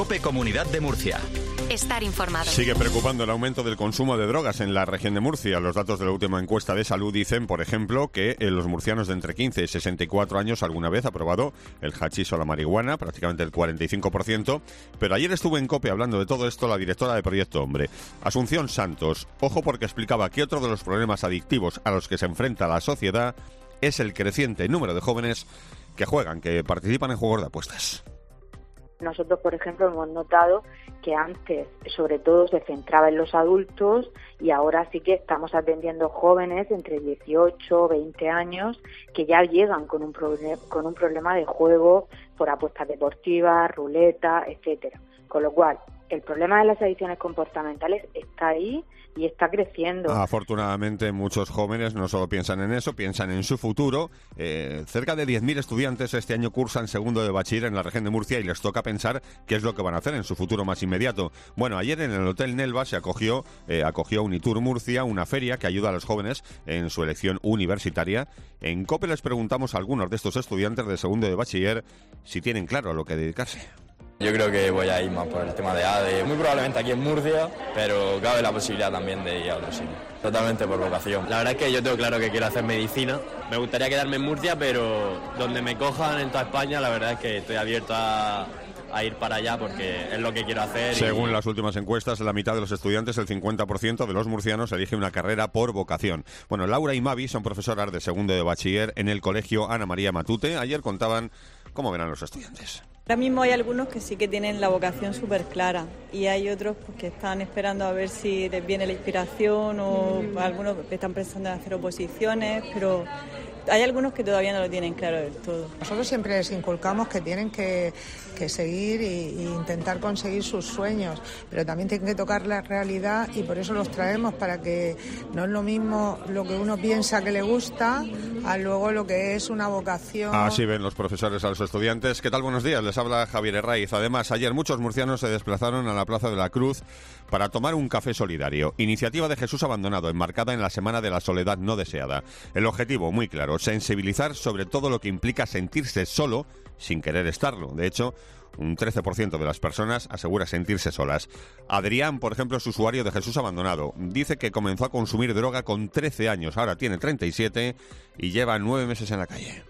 COPE Comunidad de Murcia. Estar informado. Sigue preocupando el aumento del consumo de drogas en la región de Murcia. Los datos de la última encuesta de salud dicen, por ejemplo, que los murcianos de entre 15 y 64 años alguna vez ha probado el hachís o la marihuana, prácticamente el 45%. Pero ayer estuvo en COPE hablando de todo esto la directora de Proyecto Hombre, Asunción Santos. Ojo, porque explicaba que otro de los problemas adictivos a los que se enfrenta la sociedad es el creciente número de jóvenes que juegan, que participan en juegos de apuestas. Nosotros, por ejemplo, hemos notado que antes, sobre todo, se centraba en los adultos y ahora sí que estamos atendiendo jóvenes entre 18 y 20 años que ya llegan con un problema de juego por apuestas deportivas, ruleta, etcétera. Con lo cual, el problema de las adicciones comportamentales está ahí y está creciendo. Afortunadamente, muchos jóvenes no solo piensan en eso, piensan en su futuro. Cerca de 10.000 estudiantes este año cursan segundo de bachiller en la región de Murcia y les toca pensar qué es lo que van a hacer en su futuro más inmediato. Bueno, ayer en el Hotel Nelva se acogió Unitur Murcia, una feria que ayuda a los jóvenes en su elección universitaria. En COPE les preguntamos a algunos de estos estudiantes de segundo de bachiller si tienen claro a lo que dedicarse. Yo creo que voy a ir más por el tema de ADE, muy probablemente aquí en Murcia, pero cabe la posibilidad también de ir a otro sitio. Totalmente por vocación. La verdad es que yo tengo claro que quiero hacer medicina. Me gustaría quedarme en Murcia, pero donde me cojan en toda España, la verdad es que estoy abierto a ir para allá porque es lo que quiero hacer. Según las últimas encuestas, la mitad de los estudiantes, el 50% de los murcianos, elige una carrera por vocación. Bueno, Laura y Mavi son profesoras de segundo de bachiller en el colegio Ana María Matute. Ayer contaban cómo verán los estudiantes. Ahora mismo hay algunos que sí que tienen la vocación súper clara y hay otros pues, que están esperando a ver si les viene la inspiración o algunos que están pensando en hacer oposiciones, pero hay algunos que todavía no lo tienen claro del todo. Nosotros siempre les inculcamos que tienen que seguir e intentar conseguir sus sueños, pero también tienen que tocar la realidad y por eso los traemos, para que no es lo mismo lo que uno piensa que le gusta a luego lo que es una vocación. Así ven los profesores a los estudiantes. ¿Qué tal? Buenos días, les habla Javier Herraiz. Además, ayer muchos murcianos se desplazaron a la Plaza de la Cruz para tomar un café solidario. Iniciativa de Jesús Abandonado, enmarcada en la Semana de la Soledad No Deseada. El objetivo, muy claro, sensibilizar sobre todo lo que implica sentirse solo sin querer estarlo. De hecho, un 13% de las personas asegura sentirse solas. Adrián, por ejemplo, es usuario de Jesús Abandonado. Dice que comenzó a consumir droga con 13 años, ahora tiene 37 y lleva 9 meses en la calle.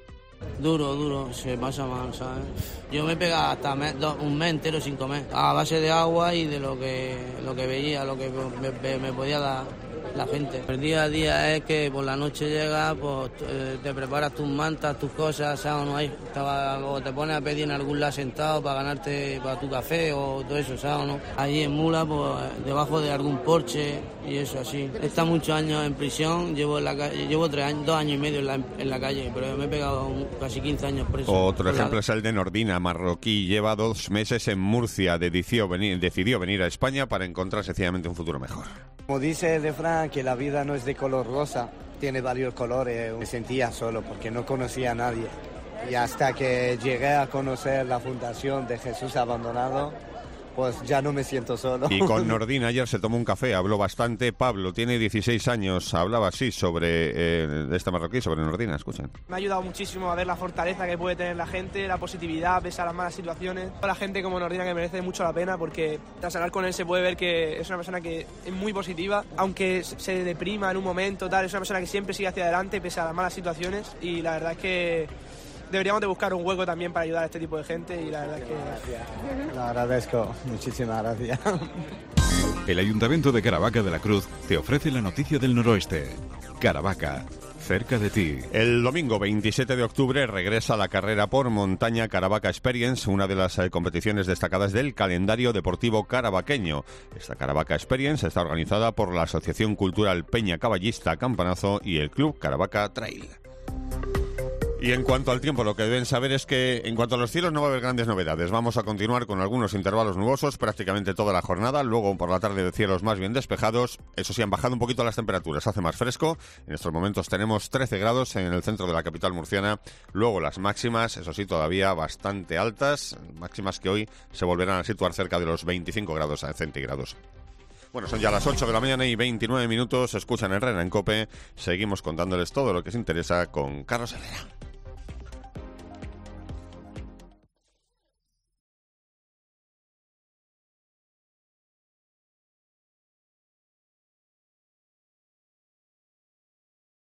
Duro, se pasa mal, ¿sabes? Yo me he pegado hasta un mes entero sin comer, a base de agua y de lo que veía, lo que me podía dar la gente. El día a día es que por la noche llegas, pues te preparas tus mantas, tus cosas, ¿sabes? No hay, o te pones a pedir en algún lado sentado para ganarte para tu café o todo eso, ¿sabes? ¿No? Allí en Mula, pues debajo de algún porche y eso así. He estado muchos años en prisión, llevo 2 años y medio en la calle, pero me he pegado casi 15 años preso. Otro ejemplo es el de Nordina, marroquí, lleva 2 meses en Murcia, decidió venir a España para encontrar sencillamente un futuro mejor. Como dice el refrán, que la vida no es de color rosa, tiene varios colores. Me sentía solo porque no conocía a nadie. Y hasta que llegué a conocer la Fundación de Jesús Abandonado, pues ya no me siento solo. Y con Nordina ayer se tomó un café, habló bastante. Pablo tiene 16 años, hablaba así sobre este marroquí, sobre Nordina, escuchen. Me ha ayudado muchísimo a ver la fortaleza que puede tener la gente, la positividad pese a las malas situaciones. La gente como Nordina, que merece mucho la pena, porque tras hablar con él se puede ver que es una persona que es muy positiva, aunque se deprima en un momento, tal, es una persona que siempre sigue hacia adelante pese a las malas situaciones, y la verdad es que deberíamos de buscar un hueco también para ayudar a este tipo de gente, y la verdad es que... Lo agradezco, muchísimas gracias. El Ayuntamiento de Caravaca de la Cruz te ofrece la noticia del noroeste. Caravaca, cerca de ti. El domingo 27 de octubre regresa la carrera por montaña Caravaca Experience, una de las competiciones destacadas del calendario deportivo caravaqueño. Esta Caravaca Experience está organizada por la Asociación Cultural Peña Caballista Campanazo y el Club Caravaca Trail. Y en cuanto al tiempo, lo que deben saber es que en cuanto a los cielos no va a haber grandes novedades. Vamos a continuar con algunos intervalos nubosos prácticamente toda la jornada. Luego por la tarde de cielos más bien despejados. Eso sí, han bajado un poquito las temperaturas. Hace más fresco. En estos momentos tenemos 13 grados en el centro de la capital murciana. Luego las máximas, eso sí, todavía bastante altas. Máximas que hoy se volverán a situar cerca de los 25 grados centígrados. Bueno, son ya las 8 de la mañana y 29 minutos. Escuchan Herrera en COPE. Seguimos contándoles todo lo que os interesa con Carlos Herrera.